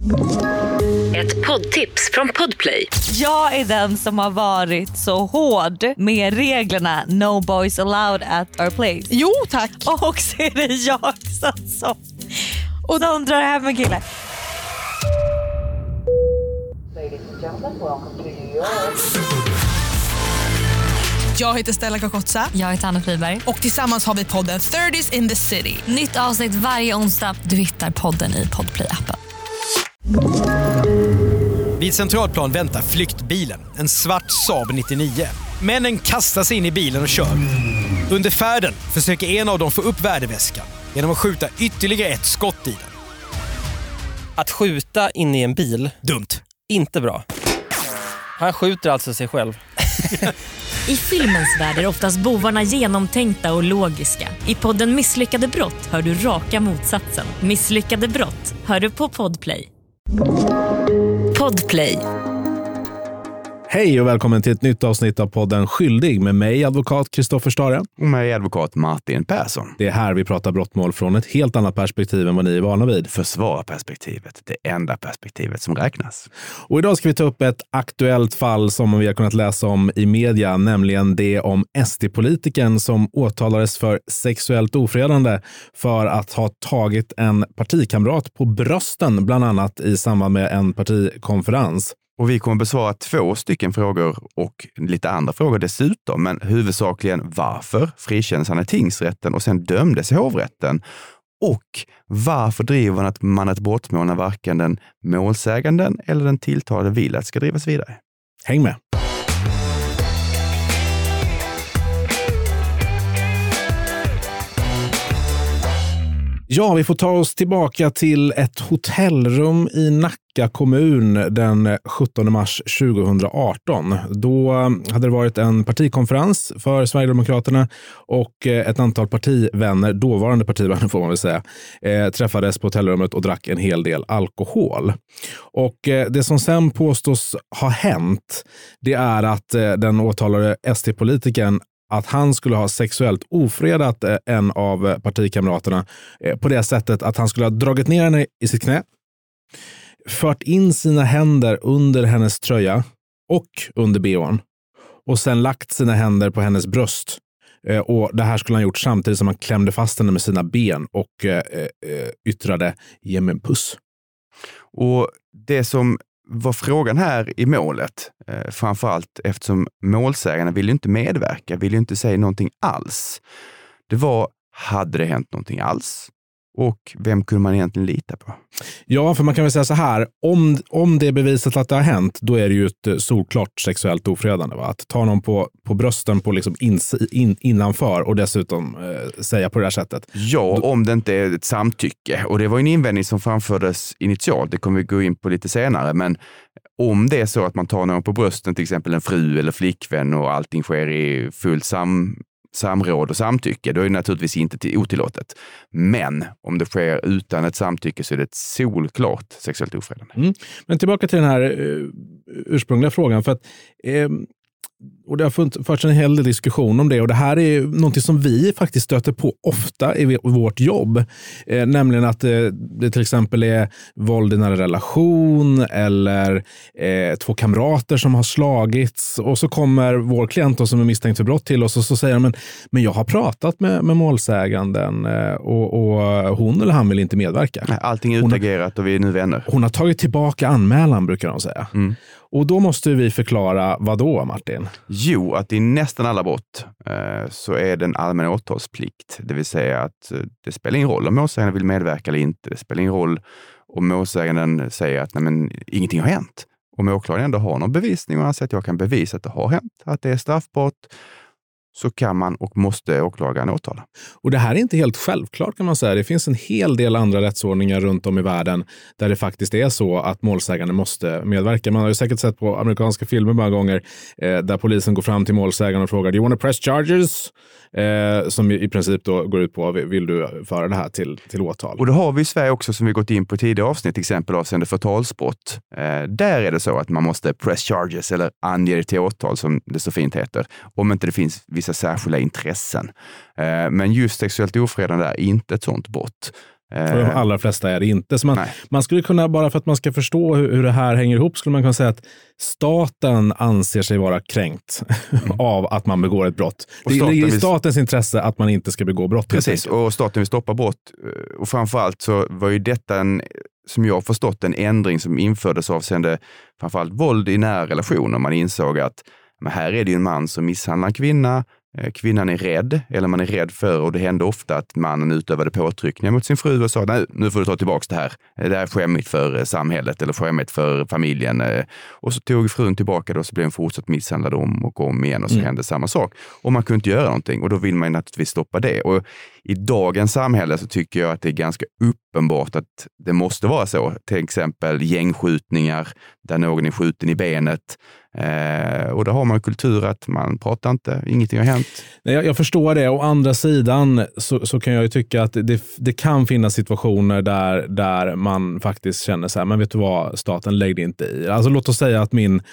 Ett poddtips från Podplay. Jag är den som har varit så hård med reglerna No boys allowed at our place. Jo, tack. Och så är det jag som och de drar hem en kille. Ladies and gentlemen, welcome to New York. Jag heter Stella Kakotsa. Jag heter Anna Friberg. Och tillsammans har vi podden 30s in the City. Nytt avsnitt varje onsdag. Du hittar podden i Podplay-appen. Vid Centralplan väntar flyktbilen, en svart Saab 99. Männen kastar sig in i bilen och kör. Under färden försöker en av dem få upp värdeväskan genom att skjuta ytterligare ett skott i den. Att skjuta in i en bil, Dumt. inte bra. Han skjuter alltså sig själv. I filmens värld är oftast bovarna genomtänkta och logiska. I podden Misslyckade brott hör du raka motsatsen. Misslyckade brott hör du på Podplay. Podplay. Hej och välkommen till ett nytt avsnitt av podden Skyldig med mig, advokat Kristoffer Stare. Och mig, advokat Martin Persson. Det är här vi pratar brottmål från ett helt annat perspektiv än vad ni är vana vid. Försvararperspektivet, det enda perspektivet som räknas. Och idag ska vi ta upp ett aktuellt fall som vi har kunnat läsa om i media, nämligen det om SD-politikern som åtalades för sexuellt ofredande för att ha tagit en partikamrat på brösten, bland annat i samband med en partikonferens. Och vi kommer besvara 2 stycken frågor och lite andra frågor dessutom. Men huvudsakligen varför frikändes han i tingsrätten och sen dömdes i hovrätten? Och varför driver man ett brottmål när varken den målsäganden eller den tilltalade vill att ska drivas vidare? Häng med! Ja, vi får ta oss tillbaka till ett hotellrum i Nacka kommun den 17 mars 2018. Då hade det varit en partikonferens för Sverigedemokraterna och ett antal partivänner, dåvarande partivänner får man väl säga, träffades på hotellrummet och drack en hel del alkohol. Och det som sen påstås ha hänt, det är att den åtalade SD-politikern att han skulle ha sexuellt ofredat en av partikamraterna på det sättet att han skulle ha dragit ner henne i sitt knä, fört in sina händer under hennes tröja och under bhn och sen lagt sina händer på hennes bröst. Och det här skulle han gjort samtidigt som han klämde fast henne med sina ben och yttrade ge mig en puss. Och det som var frågan här i målet, framförallt eftersom målsägarna ville inte medverka, ville inte säga någonting alls. Det var, hade det hänt någonting alls? Och vem kunde man egentligen lita på? Ja, för man kan väl säga så här, om det är bevisat att det har hänt, då är det ju ett solklart sexuellt ofredande. Va? Att ta någon på brösten på liksom innanför och dessutom säga på det här sättet. Ja, om det inte är ett samtycke. Och det var en invändning som framfördes initialt, det kommer vi gå in på lite senare. Men om det är så att man tar någon på brösten, till exempel en fru eller flickvän och allting sker i fullt samråd och samtycke, då är det naturligtvis inte otillåtet. Men om det sker utan ett samtycke så är det ett solklart sexuellt ofredande. Men tillbaka till den här ursprungliga frågan, för att och det har förts en hel del diskussion om det, och det här är någonting som vi faktiskt stöter på ofta i vårt jobb, nämligen att det till exempel är våld i nära relation eller 2 kamrater som har slagits, och så kommer vår klient då, som är misstänkt för brott till oss, och så säger de, men jag har pratat med målsäganden och hon eller han vill inte medverka. Allting är utagerat och vi är nu vänner. Hon har tagit tillbaka anmälan, brukar de säga. Och då måste vi förklara vad då, Martin? Jo, att i nästan alla brott så är det en allmän åtalsplikt. Det vill säga att det spelar ingen roll om målsäganden vill medverka eller inte. Det spelar ingen roll om målsäganden säger att nej, men, ingenting har hänt. Om åklagaren ändå har någon bevisning och anser att jag kan bevisa att det har hänt, att det är straffbrott, så kan man och måste åklagaren åtala. Och det här är inte helt självklart, kan man säga. Det finns en hel del andra rättsordningar runt om i världen där det faktiskt är så att målsägande måste medverka. Man har ju säkert sett på amerikanska filmer många gånger där polisen går fram till målsägaren och frågar, do you want to press charges? Som i princip då går ut på, vill du föra det här till åtal? Och det har vi i Sverige också, som vi gått in på tidigare avsnitt, till exempel avseende förtalsbrott. Där är det så att man måste press charges eller ange det till åtal, som det så fint heter, om inte det finns vissa särskilda intressen. Men just sexuellt ofredande är inte ett sånt brott. För de allra flesta är det inte. Så man skulle kunna, bara för att man ska förstå hur det här hänger ihop, skulle man kunna säga att staten anser sig vara kränkt av att man begår ett brott. Det är i statens intresse att man inte ska begå brott. Precis, och staten vill stoppa brott. Och framförallt så var ju detta som jag har förstått, en ändring som infördes avseende framförallt våld i nära relationer. Man insåg att men här är det ju en man som misshandlar en kvinna. Kvinnan är rädd, eller man är rädd för, och det hände ofta att mannen utövade påtryckningar mot sin fru och sa nej, nu får du ta tillbaka det här. Det är skämmigt för samhället eller skämmigt för familjen. Och så tog frun tillbaka det och så blev hon fortsatt misshandlad om och om igen och så hände samma sak. Och man kunde inte göra någonting och då vill man naturligtvis stoppa det. Och i dagens samhälle så tycker jag att det är ganska uppenbart att det måste vara så. Till exempel gängskjutningar där någon är skjuten i benet. Och då har man kultur att man pratar inte, ingenting har hänt. Jag förstår det. Å andra sidan så kan jag ju tycka att det kan finnas situationer där man faktiskt känner så här, men vet du vad, staten lägger inte i. Alltså låt oss säga att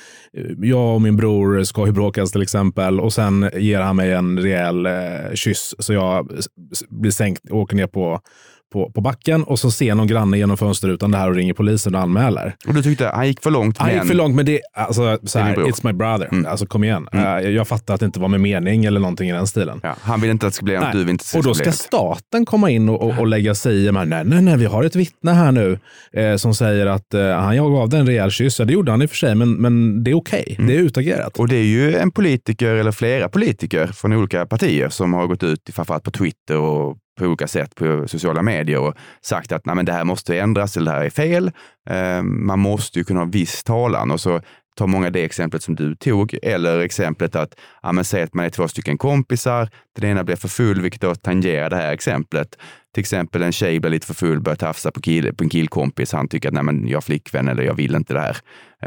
jag och min bror ska ju bråkas till exempel och sen ger han mig en rejäl kyss så jag blir sänkt och åker ner på backen och så ser någon granne genom fönsterrutan det här och ringer polisen och anmäler. Och du tyckte han gick för långt? Han gick för långt, men det, alltså så här, it's my brother. Alltså kom igen. Jag fattar att det inte var med mening eller någonting i den stilen. Ja, han vill inte att det ska bli något, du vill inte se. Och då ska staten komma in och lägga sig i, nej, vi har ett vittne här nu som säger att han gav den en rejäl kyss. Ja, det gjorde han i och för sig, men det är okej. Det är utagerat. Och det är ju en politiker eller flera politiker från olika partier som har gått ut framförallt på Twitter och på olika sätt på sociala medier och sagt att nej, men det här måste ändras eller det här är fel. Man måste ju kunna ha viss talan och så tar många det exemplet som du tog eller exemplet att säg att man är 2 stycken kompisar, den ena blir för full vilket då tangerar det här exemplet. Till exempel en tjej blir lite för full, börjar tafsa på en killkompis, han tycker att nej, men jag är flickvän eller jag vill inte det här.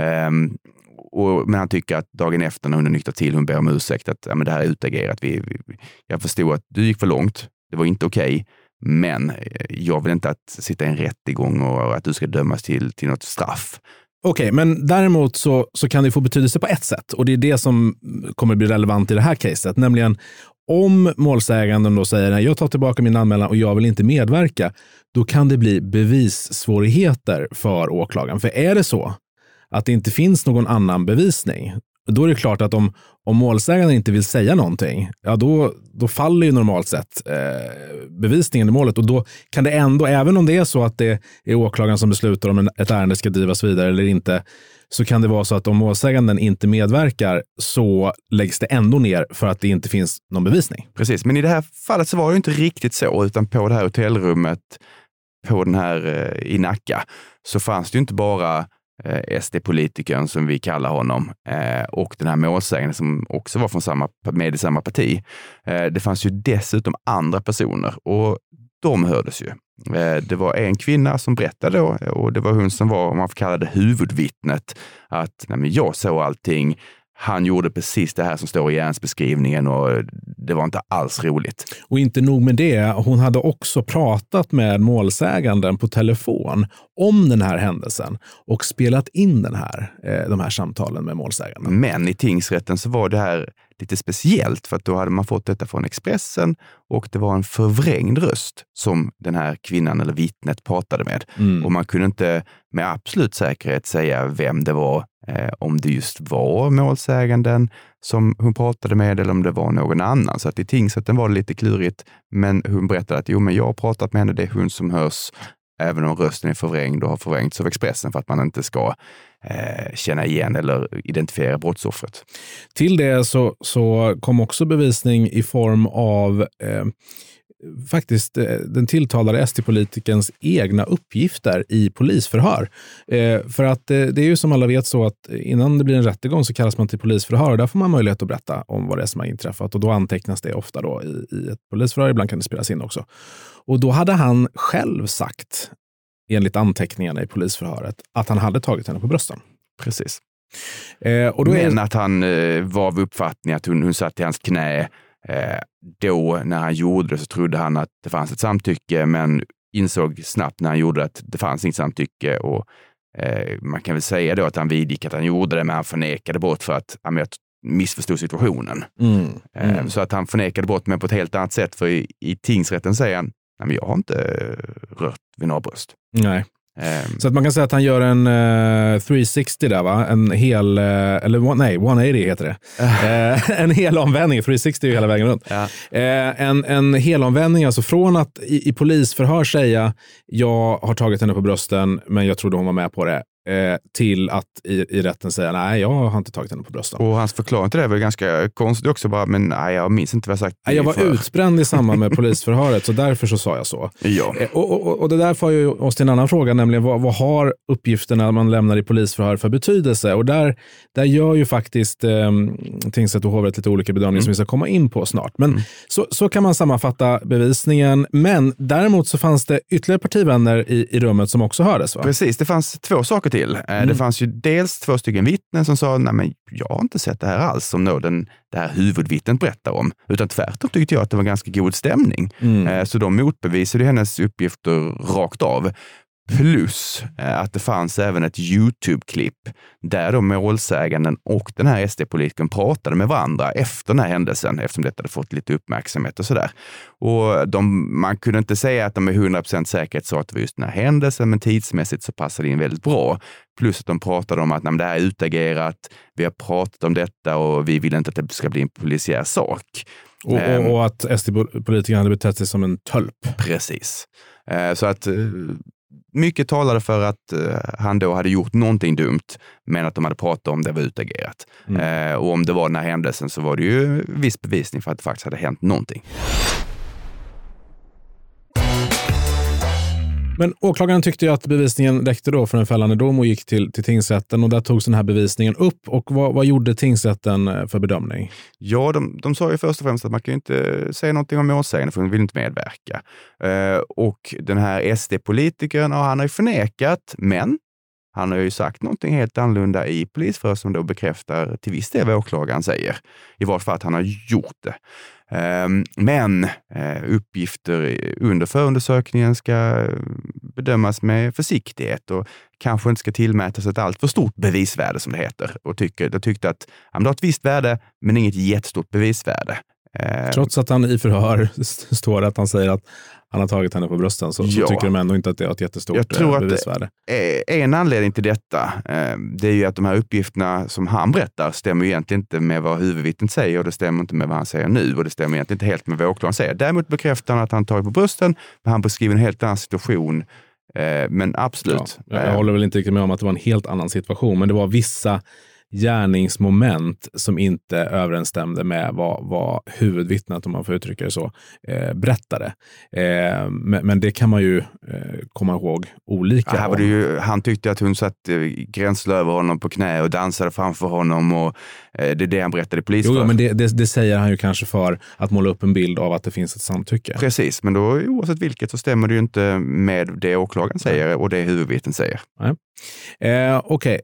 Men han tycker att dagen efter när hon är nykter till, hon ber om ursäkt att men det här är utagerat. Jag förstod att du gick för långt. Det var inte okej, men jag vill inte att sitta i en rättegång och att du ska dömas till något straff. Okej, men däremot så kan det få betydelse på ett sätt. Och det är det som kommer bli relevant i det här caset. Nämligen om målsäganden då säger nej, jag tar tillbaka min anmälan och jag vill inte medverka. Då kan det bli bevissvårigheter för åklagaren. För är det så att det inte finns någon annan bevisning, då är det klart att om målsäganden inte vill säga någonting, ja då faller ju normalt sett bevisningen i målet. Och då kan det ändå, även om det är så att det är åklagaren som beslutar om ett ärende ska drivas vidare eller inte, så kan det vara så att om målsäganden inte medverkar så läggs det ändå ner för att det inte finns någon bevisning. Precis, men i det här fallet så var det inte riktigt så, utan på det här hotellrummet på den här i Nacka så fanns det ju inte bara SD-politikern som vi kallar honom och den här målsäganden som också var med i samma parti. Det fanns ju dessutom andra personer och de hördes ju. Det var en kvinna som berättade då och det var hon som var, om man får kalla det, huvudvittnet att nej, men jag såg allting. Han gjorde precis det här som står i gärningsbeskrivningen och det var inte alls roligt. Och inte nog med det, hon hade också pratat med målsäganden på telefon om den här händelsen och spelat in de här samtalen med målsäganden. Men i tingsrätten så var det här lite speciellt för att då hade man fått detta från Expressen och det var en förvrängd röst som den här kvinnan eller vittnet pratade med. Och man kunde inte med absolut säkerhet säga vem det var, om det just var målsäganden som hon pratade med eller om det var någon annan. Så att i tingsrätten var det lite klurigt, men hon berättade att men jag har pratat med henne, det är hon som hörs även om rösten är förvrängd och har förvrängts av Expressen för att man inte ska känna igen eller identifiera brottsoffret. Till det så kom också bevisning i form av faktiskt den tilltalade SD-politikerns egna uppgifter i polisförhör. För att det är ju som alla vet så att innan det blir en rättegång så kallas man till polisförhör och där får man möjlighet att berätta om vad det är som har inträffat och då antecknas det ofta då i ett polisförhör, ibland kan det spelas in också. Och då hade han själv sagt, enligt anteckningarna i polisförhöret, att han hade tagit henne på brösten. Precis. Och då men att han var av uppfattning att hon satt i hans knä. Då när han gjorde det så trodde han att det fanns ett samtycke men insåg snabbt när han gjorde det att det fanns inget samtycke och man kan väl säga då att han vidgick att han gjorde det men han förnekade bort för att jag missförstod situationen. Så att han förnekade bort men på ett helt annat sätt för i tingsrätten säger han nej, men jag har inte rört vid några bröst. Nej. Så att man kan säga att han gör en 360 där, va? En hel, eller nej, 180 heter det. En hel omvändning, 360 är ju hela vägen runt. Ja. En hel omvändning, alltså från att i polisförhör säga jag har tagit henne på brösten men jag trodde hon var med på det, till att i rätten säga nej, jag har inte tagit henne på brösten. Och hans förklaring till det var ganska konstigt också, bara, men nej, jag minns inte vad jag sagt. Jag var utbränd i samband med polisförhöret, så därför så sa jag så. Ja. Och det där får ju oss till en annan fråga, nämligen vad har uppgifterna man lämnar i polisförhör för betydelse? Och där gör ju faktiskt tingsrätt och hovrätt lite olika bedömningar som vi ska komma in på snart. Men så kan man sammanfatta bevisningen. Men däremot så fanns det ytterligare partivänner i rummet som också hördes, va? Precis, det fanns 2 saker till. Det fanns ju dels 2 stycken vittnen som sa, nej men jag har inte sett det här alls som det här huvudvittnen berättar om. Utan tvärtom tyckte jag att det var ganska god stämning. Så de motbevisade hennes uppgifter rakt av. Plus att det fanns även ett YouTube-klipp där de målsäganden och den här SD-politikern pratade med varandra efter den här händelsen, eftersom detta hade fått lite uppmärksamhet och sådär. Och man kunde inte säga att de med 100% säkerhet sa att det var just den här händelsen, men tidsmässigt så passade det in väldigt bra. Plus att de pratade om att det här är utagerat, vi har pratat om detta och vi vill inte att det ska bli en polisiär sak. Och att SD-politikern hade betett sig som en tölp. Precis. Så att mycket talade för att han då hade gjort någonting dumt, men att de hade pratat om det var utagerat. Och om det var den här händelsen så var det ju viss bevisning för att det faktiskt hade hänt någonting. Men åklagaren tyckte ju att bevisningen räckte då för en fällande dom och gick till tingsrätten, och där togs den här bevisningen upp. Och vad gjorde tingsrätten för bedömning? Ja, de sa ju först och främst att man kan ju inte säga någonting om målsägande för de vill inte medverka. Och den här SD-politikern, han har ju förnekat, men han har ju sagt någonting helt annorlunda i polisförhör som då bekräftar till viss del vad åklagaren säger. I vart fall att han har gjort det. Men uppgifter under förundersökningen ska bedömas med försiktighet och kanske inte ska tillmätas ett allt för stort bevisvärde som det heter. Och tyckte att han har ett visst värde men inget jättestort bevisvärde. Trots att han i förhör står att han säger att han har tagit henne på brösten, så tycker de ändå inte att det är ett jättestort bevisvärde. En anledning till detta, det är ju att de här uppgifterna som han berättar stämmer ju egentligen inte med vad huvudvittnet säger, och det stämmer inte med vad han säger nu, och det stämmer egentligen inte helt med vad åklagaren säger. Däremot bekräftar han att han tagit på brösten, men han beskriver en helt annan situation. Men absolut. Ja, jag håller väl inte riktigt med om att det var en helt annan situation, men det var vissa gärningsmoment som inte överensstämde med vad huvudvittnet, om man får uttrycka det så, berättade. Men det kan man ju komma ihåg olika. Han tyckte att hon satt gränsle över honom på knä och dansade framför honom, och det är det han berättade i polisförhör. Jo, men det säger han ju kanske för att måla upp en bild av att det finns ett samtycke. Precis, men då oavsett vilket så stämmer det ju inte med det åklagaren säger och det huvudvittnet säger. Okej.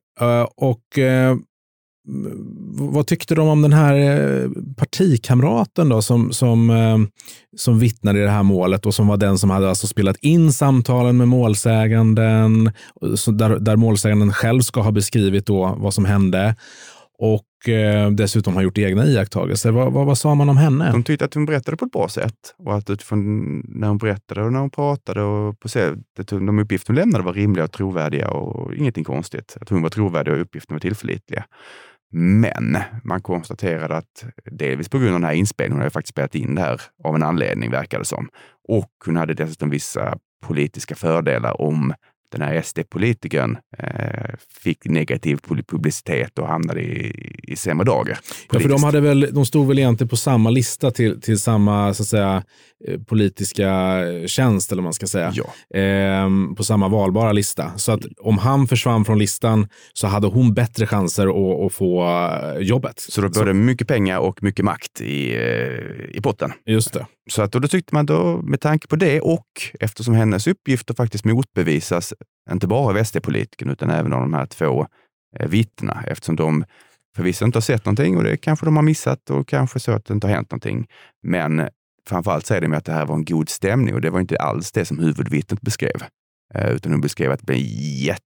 Vad tyckte de om den här partikamraten då som vittnade i det här målet, och som var den som hade alltså spelat in samtalen med målsäganden, där målsäganden själv ska ha beskrivit då vad som hände, och dessutom har gjort egna iakttagelser. Vad sa man om henne? De tyckte att hon berättade på ett bra sätt, och att utifrån när hon berättade och när hon pratade och på sättet de uppgifter hon lämnade var rimliga och trovärdiga och ingenting konstigt. Att hon var trovärdig och uppgifterna var tillförlitliga. Men man konstaterade att delvis på grund av den här inspelningen, hon hade faktiskt spelat in det här av en anledning, verkade det som. Och hon hade dessutom vissa politiska fördelar om den här SD-politikern fick negativ publicitet och hamnade i sämre dagar. Ja, för de stod väl egentligen på samma lista till samma, så att säga, politiska tjänst, eller man ska säga. Ja. På samma valbara lista. Så att om han försvann från listan så hade hon bättre chanser att få jobbet. Så då både mycket pengar och mycket makt i potten. Just det. Så att då tyckte man då, med tanke på det, och eftersom hennes uppgifter faktiskt motbevisas inte bara av SD-politikern utan även av de här 2 vittnena, eftersom de förvisso inte har sett någonting, och det kanske de har missat, och kanske så att det inte har hänt någonting. Men framförallt säger de att det här var en god stämning, och det var inte alls det som huvudvittnet beskrev. Utan hon beskrev att det blev en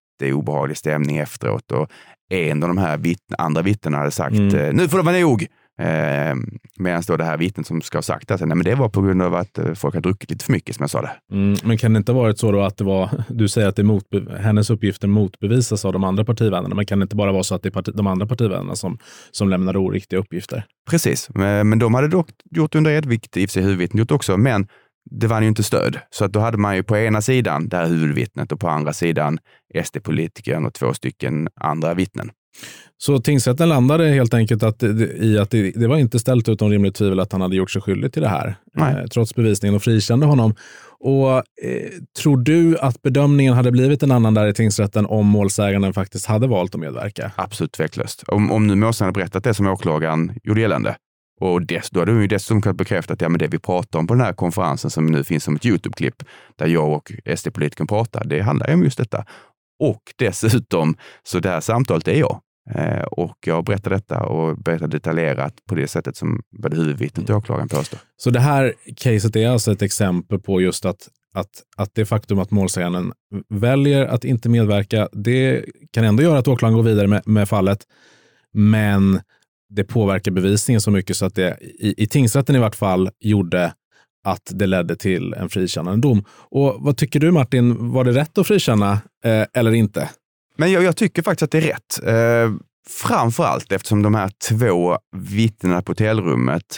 jätteobehaglig stämning efteråt, och en av de här andra vittnena hade sagt nu får det vara nog! Medan då det här vittnet som ska ha sagt att nej, men det var på grund av att folk har druckit lite för mycket, som jag sa det. Men kan det inte ha varit så då att det var, du säger att hennes uppgifter motbevisas av de andra partivännerna, men kan det inte bara vara så att det är de andra partivännerna som lämnar oriktiga uppgifter? Precis, men de hade dock gjort under edvikt, i sig huvudvittnet gjort också, men det var ju inte stöd. Så att då hade man ju på ena sidan det här huvudvittnet och på andra sidan SD-politikern och 2 stycken andra vittnen. Så tingsrätten landade helt enkelt i att det var inte ställt utom rimligt tvivel att han hade gjort sig skyldig till det här. Trots bevisningen, och frikände honom. Och tror du att bedömningen hade blivit en annan där i tingsrätten om målsäganden faktiskt hade valt att medverka? Absolut tveklöst. Om nu målsäganden hade berättat det som åklagaren gjorde gällande, och då hade ju dessutom kunnat bekräfta att men det vi pratar om på den här konferensen som nu finns som ett YouTube-klipp där jag och SD-politikern pratar, det handlar ju om just detta. Och dessutom, så det här samtalet är jag. Och jag berättar detta och berättar detaljerat på det sättet som både huvudvittnet och åklagaren påstår. Så det här caset är alltså ett exempel på just att det faktum att målsäganden väljer att inte medverka, det kan ändå göra att åklagaren går vidare med fallet, men det påverkar bevisningen så mycket så att det i tingsrätten i vart fall gjorde att det ledde till en frikännande dom. Och vad tycker du, Martin? Var det rätt att frikänna eller inte? Men jag tycker faktiskt att det är rätt. Framförallt eftersom de här 2 vittnena på hotellrummet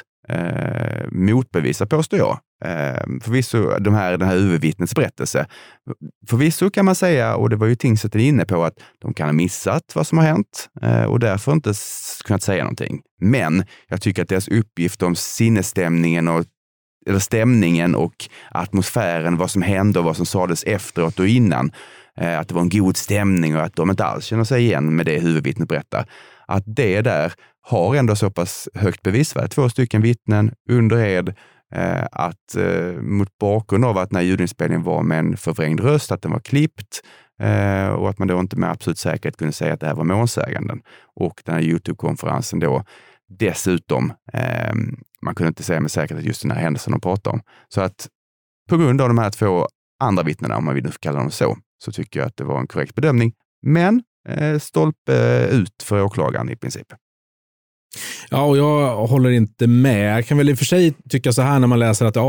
motbevisar, påstår jag. Förvisso den här huvudvittnets berättelse. Förvisso kan man säga, och det var ju tingsrätten inne på, att de kan ha missat vad som har hänt och därför inte kunnat säga någonting. Men jag tycker att deras uppgift om sinnesstämningen eller stämningen och atmosfären, vad som hände och vad som sades efteråt och innan, att det var en god stämning och att de inte alls känner sig igen med det huvudvittnet berättar, att det där har ändå så pass högt bevisvärde. 2 stycken vittnen under ed, att mot bakgrund av att den här ljudinspelningen var med en förvrängd röst, att den var klippt och att man då inte med absolut säkerhet kunde säga att det här var målsäganden. Och den här YouTube-konferensen då dessutom, man kunde inte säga med säkerhet att just den här händelsen de pratar om. Så att på grund av de här 2 andra vittnena, om man vill kalla dem så tycker jag att det var en korrekt bedömning. Men stolpe ut för åklagaren i princip. Ja, och jag håller inte med. Jag kan väl i och för sig tycka så här när man läser att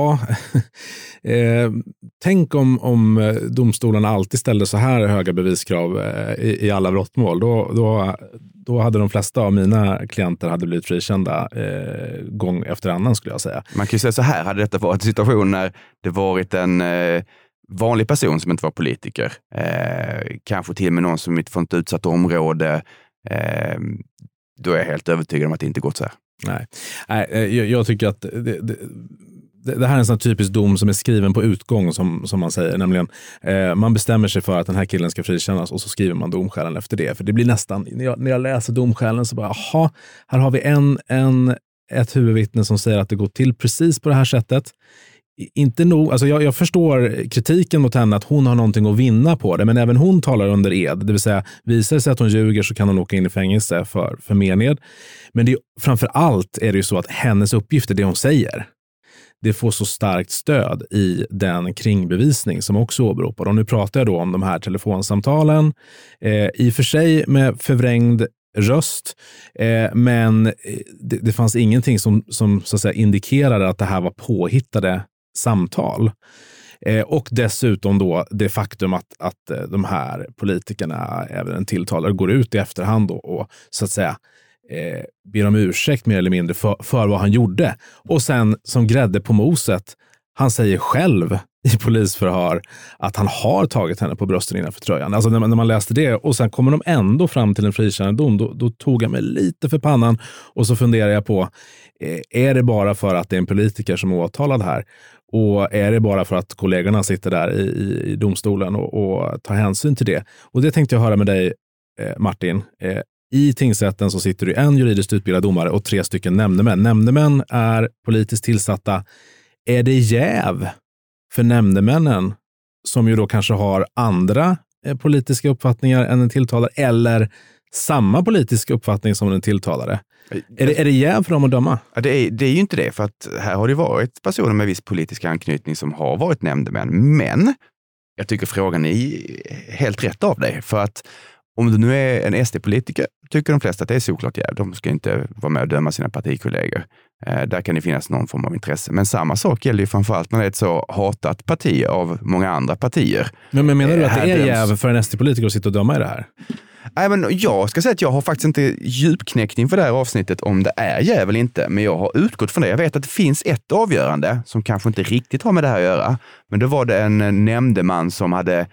tänk om domstolarna alltid ställde så här höga beviskrav i alla brottmål. Då hade de flesta av mina klienter hade blivit frikända gång efter annan, skulle jag säga. Man kan ju säga så här, hade detta varit en situation när det varit en vanlig person som inte var politiker, kanske till och med någon som inte får ett utsatt område, då är jag helt övertygad om att det inte gått så här. Nej, jag tycker att det här är en sån typisk dom som är skriven på utgång, som man säger. Nämligen, man bestämmer sig för att den här killen ska frikännas och så skriver man domskälen efter det. För det blir nästan, när jag läser domskälen så bara, här har vi ett huvudvittne som säger att det går till precis på det här sättet. Inte nog, alltså jag förstår kritiken mot henne att hon har någonting att vinna på det, men även hon talar under ed, det vill säga visar det sig att hon ljuger så kan hon åka in i fängelse för mened. Men det är, framför allt är det ju så att hennes uppgifter, det hon säger, det får så starkt stöd i den kringbevisning som också åberopar. Och nu pratar jag då om de här telefonsamtalen, i och för sig med förvrängd röst, men det fanns ingenting som så att säga indikerade att det här var påhittade samtal. Och dessutom då det faktum att de här politikerna, även en tilltalare, går ut i efterhand och så att säga ber om ursäkt mer eller mindre för vad han gjorde. Och sen som grädde på moset, han säger själv i polisförhör att han har tagit henne på brösten innanför tröjan. Alltså när man läste det och sen kommer de ändå fram till en frikännande dom, då tog jag mig lite för pannan och så funderar jag på, är det bara för att det är en politiker som är åtalad här? Och är det bara för att kollegorna sitter där i domstolen och tar hänsyn till det? Och det tänkte jag höra med dig, Martin. I tingsrätten så sitter det en juridiskt utbildad domare och 3 stycken nämndemän. Nämndemän är politiskt tillsatta. Är det jäv för nämndemännen, som ju då kanske har andra politiska uppfattningar än en tilltalare, eller samma politiska uppfattning som en tilltalare? Är det jäv för dem att döma? Ja, det är ju inte det, för att här har det varit personer med viss politisk anknytning som har varit nämndemän. Men jag tycker frågan är helt rätt av dig, för att om du nu är en SD-politiker tycker de flesta att det är såklart jäv. De ska inte vara med och döma sina partikollegor. Där kan det finnas någon form av intresse. Men samma sak gäller ju framförallt när det är ett så hatat parti av många andra partier. Men menar du att det är jäv för en SD-politiker att sitta och döma i det här? Nej, men jag ska säga att jag har faktiskt inte djupknäckning för det här avsnittet om det är jäv eller inte. Men jag har utgått från det. Jag vet att det finns ett avgörande som kanske inte riktigt har med det här att göra. Men då var det en nämndeman som hade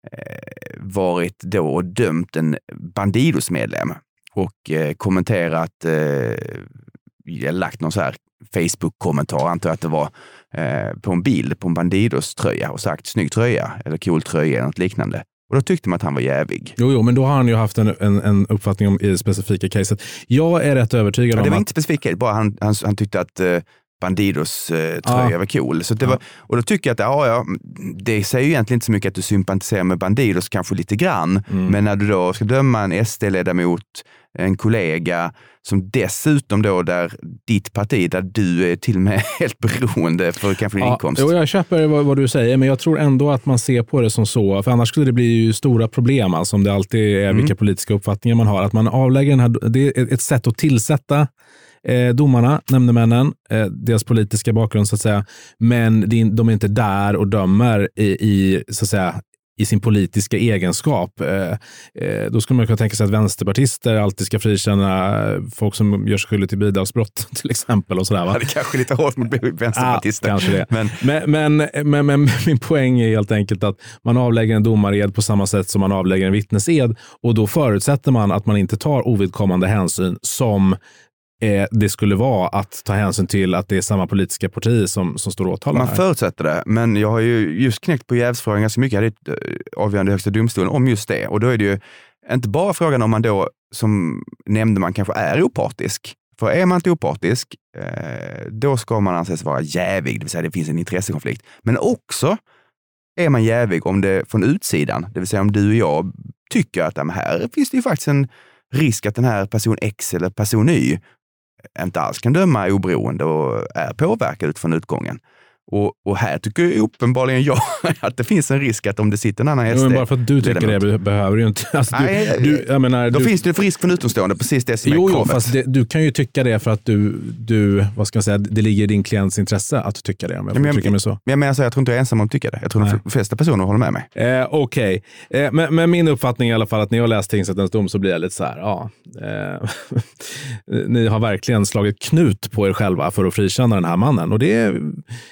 varit då och dömt en Bandidos-medlem och kommenterat, lagt någon så här Facebook-kommentar, antar jag att det var, på en bild på en Bandidos-tröja och sagt snygg tröja eller cool tröja eller något liknande. Och då tyckte man att han var jävig. Jo, men då har han ju haft en uppfattning om i det specifika caset. Jag är rätt övertygad om det var att... inte specifikt, bara han tyckte att Bandidos tröja var cool. Så det var, och då tycker jag att det säger ju egentligen inte så mycket att du sympatiserar med Bandidos, kanske lite grann. Men när du då ska döma en SD-ledamot, en kollega som dessutom då där ditt parti, där du är till och med helt beroende för kanske din inkomst. Jag köper vad du säger, men jag tror ändå att man ser på det som så, för annars skulle det bli ju stora problem, alltså om det alltid är vilka politiska uppfattningar man har. Att man avlägger den här, det är ett sätt att tillsätta domarna, nämndemännen, deras politiska bakgrund så att säga, men de är inte där och dömer i så att säga i sin politiska egenskap. Då skulle man kunna tänka sig att vänsterpartister alltid ska frikänna folk som gör sig skyldiga till bidragsbrott till exempel och sådär, va? Det är kanske lite hårt mot vänsterpartister. Kanske det. Men min poäng är helt enkelt att man avlägger en domared på samma sätt som man avlägger en vittnesed, och då förutsätter man att man inte tar ovidkommande hänsyn som det skulle vara att ta hänsyn till att det är samma politiska parti som står åtalad. Man förutsätter det, men jag har ju just knäckt på jävsfrågan ganska mycket. Jag hade ett avgörande i högsta domstolen om just det. Och då är det ju inte bara frågan om man då som nämndeman kanske är opartisk. För är man inte opartisk, då ska man anses vara jävig, det vill säga det finns en intressekonflikt. Men också är man jävig om det från utsidan, det vill säga om du och jag tycker att här finns det ju faktiskt en risk att den här person X eller person Y inte alls kan döma oberoende och är påverkad utifrån utgången. Och här tycker jag uppenbarligen att det finns en risk att om det sitter en annan SD... Men bara för att du tycker det behöver ju inte... Alltså, då finns det risk för en utomstående, precis det som är kravet. Fast du kan ju tycka det för att du vad ska man säga, det ligger i din klients intresse att tycka det, om jag får tycka mig så. Men jag tror inte jag är ensam om att tycka det. Jag tror de flesta personer håller med mig. Okej. Men min uppfattning är i alla fall att när jag läst tingsrättens dom så blir jag lite så här, ni har verkligen slagit knut på er själva för att frikänna den här mannen. Och det är...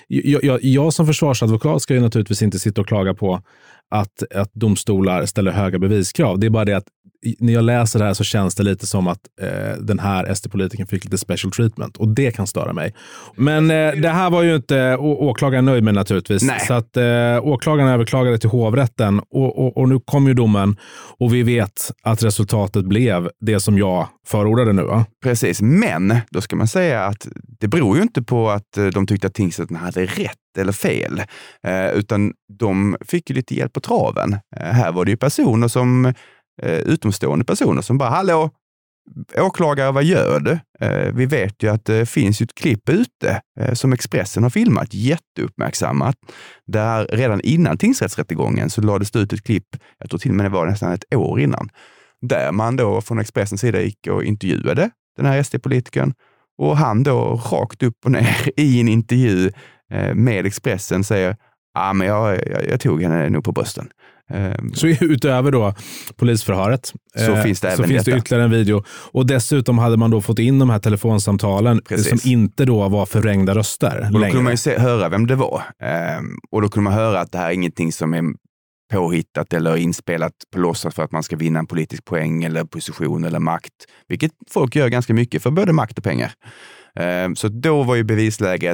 Jag som försvarsadvokat ska ju naturligtvis inte sitta och klaga på att domstolar ställer höga beviskrav. Det är bara det att när jag läser det här så känns det lite som att den här SD-politikern fick lite special treatment, och det kan störa mig. Men det här var ju inte åklagaren nöjd med naturligtvis. Nej. Så att åklagaren överklagade till hovrätten och nu kom ju domen, och vi vet att resultatet blev det som jag förordade nu, va? Precis, men då ska man säga att det beror ju inte på att de tyckte att tingsrätten hade rätt eller fel, utan de fick ju lite hjälp på traven. Här var det ju personer som utomstående personer som bara, hallå, åklagare, vad gör du? Vi vet ju att det finns ju ett klipp ute som Expressen har filmat, jätteuppmärksammat, där redan innan tingsrättsrättegången så lades det ut ett klipp, jag tror till och med det var nästan ett år innan, där man då från Expressens sida gick och intervjuade den här SD-politikern, och han då rakt upp och ner i en intervju med Expressen säger, men jag tog henne nog på brösten. Så utöver då polisförhöret så finns det även det ytterligare en video, och dessutom hade man då fått in de här telefonsamtalen. Precis. Som inte då var förvrängda röster. Och då kunde man ju höra vem det var, och då kunde man höra att det här är ingenting som är påhittat eller inspelat på låtsas för att man ska vinna en politisk poäng eller position eller makt, vilket folk gör ganska mycket för både makt och pengar. Så då var ju bevisläget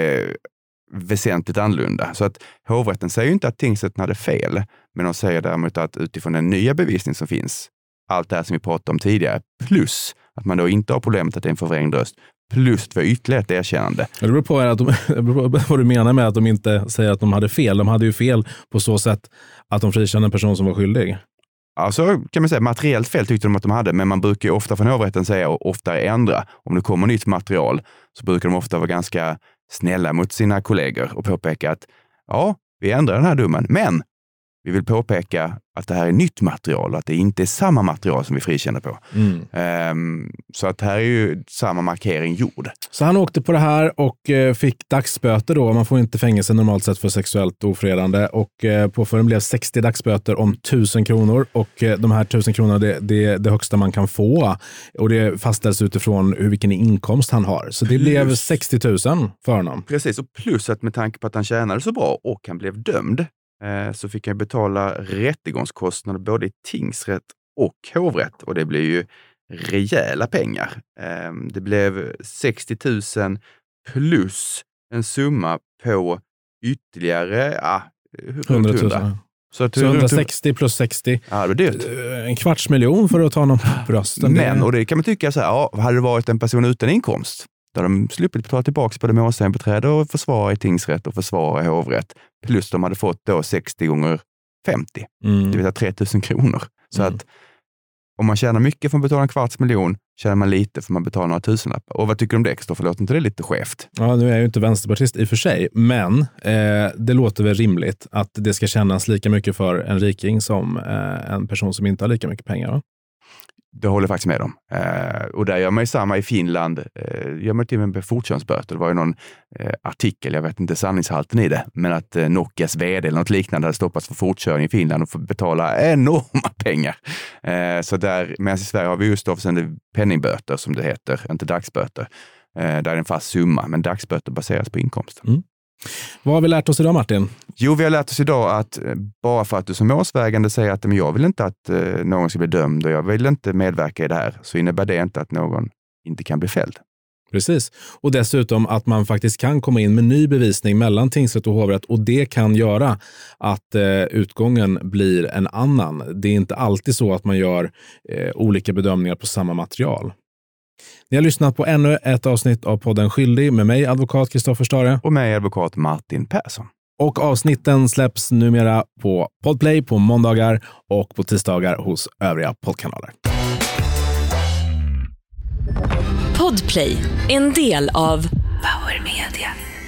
väsentligt annorlunda. Så att hovrätten säger ju inte att tingsrätten hade fel, men de säger däremot att utifrån den nya bevisning som finns, allt det här som vi pratade om tidigare, plus att man då inte har problemet att det är en förvrängd röst, plus för ytterligare ett erkännande. Det beror på vad du menar med att de inte säger att de hade fel. De hade ju fel på så sätt att de frikände en person som var skyldig. Alltså kan man säga, materiellt fel tyckte de att de hade, men man brukar ju ofta från hovrätten säga, och ofta ändra, om det kommer nytt material så brukar de ofta vara ganska snälla mot sina kollegor och påpeka att vi ändrar den här domen, men Vi vill påpeka att det här är nytt material, att det inte är samma material som vi frikänner på. Så att här är ju samma markering gjord. Så han åkte på det här och fick dagsböter då. Man får inte fängelse normalt sett för sexuellt ofredande. Och påföljden blev 60 dagsböter om 1000 kronor. Och de här 1000 kronorna det är det högsta man kan få. Och det fastställs utifrån vilken inkomst han har. Så det blev 60 000 för honom. Precis, och plus att med tanke på att han tjänade så bra och han blev dömd, så fick han betala rättegångskostnader både i tingsrätt och hovrätt. Och det blev ju rejäla pengar. Det blev 60 000 plus en summa på ytterligare 100 000. Så 160 plus 60. Ja, det är dyrt. 250 000 för att ta någon på brösten. Men, och det kan man tycka så här, hade det varit en person utan inkomst, där de sluppit betala tillbaka på det målsägandebiträde och försvara i tingsrätt och försvara i hovrätt. Plus de hade fått då 60 gånger 50. Det vill säga 3 000 kronor. Så att om man tjänar mycket får man betala 250 000, tjänar man lite får man betala några tusenlappar. Och vad tycker du om det, Kristoffer? Låter inte det lite skevt? Ja, nu är jag ju inte vänsterpartist i och för sig, men det låter väl rimligt att det ska kännas lika mycket för en riking som en person som inte har lika mycket pengar, va? Det håller jag faktiskt med om. Och där gör man ju samma i Finland. Gör man till med fortkörningsböter. Det var ju någon artikel, jag vet inte sanningshalten i det, men att Nokias vd eller något liknande hade stoppats för fortkörning i Finland och får betala enorma pengar. Så där, medan i Sverige har vi just avseende penningböter som det heter, inte dagsböter. Där är en fast summa, men dagsböter baseras på inkomsten. Vad har vi lärt oss idag, Martin? Jo, vi har lärt oss idag att bara för att du som målsägande säger att men jag vill inte att någon ska bli dömd och jag vill inte medverka i det här, så innebär det inte att någon inte kan bli fälld. Precis. Och dessutom att man faktiskt kan komma in med ny bevisning mellan tingsrätt och hovrätt, och det kan göra att utgången blir en annan. Det är inte alltid så att man gör olika bedömningar på samma material. Ni har lyssnat på ännu ett avsnitt av podden Skyldig med mig, advokat Kristoffer Stare. Och mig, advokat Martin Persson. Och avsnitten släpps numera på Podplay på måndagar och på tisdagar hos övriga poddkanaler. Podplay, en del av Power Media.